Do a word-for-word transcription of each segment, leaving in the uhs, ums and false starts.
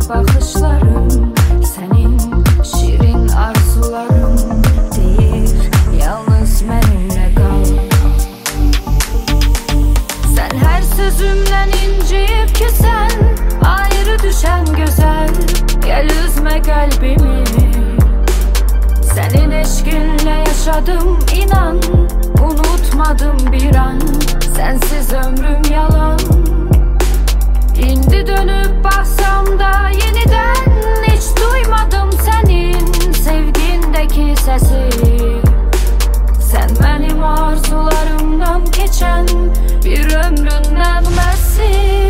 bakışların, senin şirin arzuların deyir yalnız benimle kal. Sen her sözümden inciyip ki sen ayrı düşen güzel, gel üzme kalbimi. Senin eşkinle yaşadım inan, unutmadım bir an, sensiz ömrüm yalan. İndi dönüp baksam da yeniden hiç duymadım senin sevgindeki sesi. Sen benim arzularımdan geçen bir ömrün nəğməsi.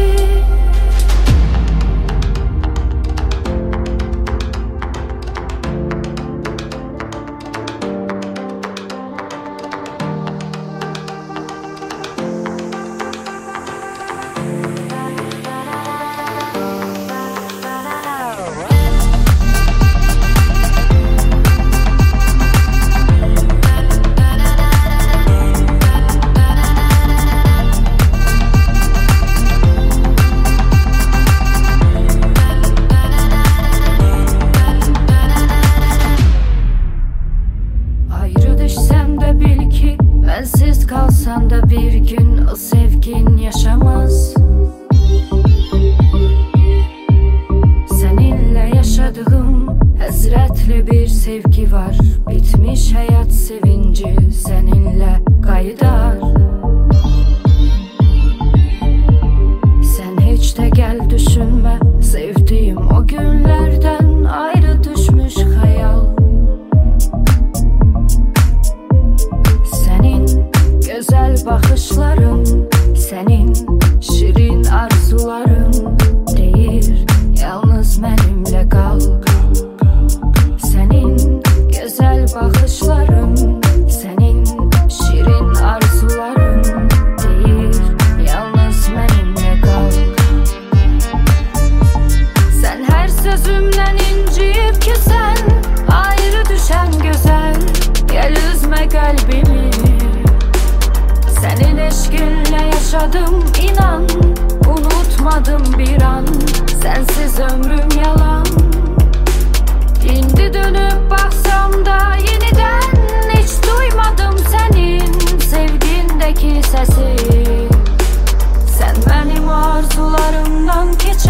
Bensiz kalsan da bir gün o sevgin yaşamaz. Seninle yaşadığım hasretli bir sevgi var, bitmiş hayat sevinci seninle kaydar. Sen hiç de gel düşünme, sevdiğim o günlerden ayrı düşmüş hayal. Güzel bakışların, senin şirin arzuların deyir yalnız benimle kal. Senin güzel bakışların, senin şirin arzuların deyir yalnız benimle kal. Sen her sözümden inciyip ki sen ayrı düşen güzel, gel üzme kalbimi. Senin eşkinle yaşadım inan, unutmadım bir an, sensiz ömrüm yalan. İndi dönüp baksam da yeniden hiç duymadım senin sevgindeki sesi. Sen benim arzularımdan geçen